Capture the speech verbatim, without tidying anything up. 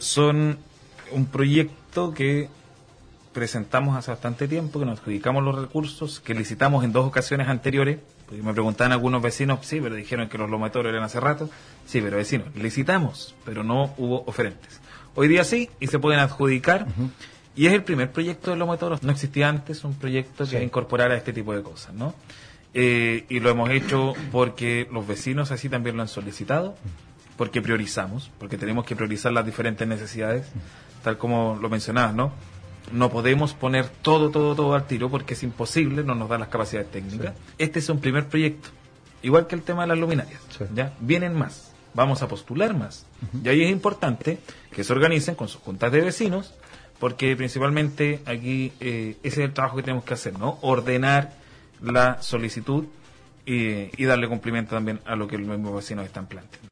son un proyecto que presentamos hace bastante tiempo, que nos adjudicamos los recursos, que licitamos en dos ocasiones anteriores, porque me preguntaban algunos vecinos, sí, pero dijeron que los lomotorios eran hace rato, sí, pero vecinos, licitamos, pero no hubo oferentes. Hoy día sí, y se pueden adjudicar, uh-huh. y es el primer proyecto de lomotoros, no existía antes un proyecto que sí. incorporara este tipo de cosas, ¿no? Eh, y lo hemos hecho porque los vecinos así también lo han solicitado, porque priorizamos, porque tenemos que priorizar las diferentes necesidades, tal como lo mencionabas, ¿no? No podemos poner todo, todo, todo al tiro porque es imposible, no nos dan las capacidades técnicas. Sí. Este es un primer proyecto, igual que el tema de las luminarias. Sí. ¿Ya? Vienen más, vamos a postular más. Uh-huh. Y ahí es importante que se organicen con sus juntas de vecinos, porque principalmente aquí eh, ese es el trabajo que tenemos que hacer, ¿no? Ordenar la solicitud y, y darle cumplimiento también a lo que los mismos vecinos están planteando.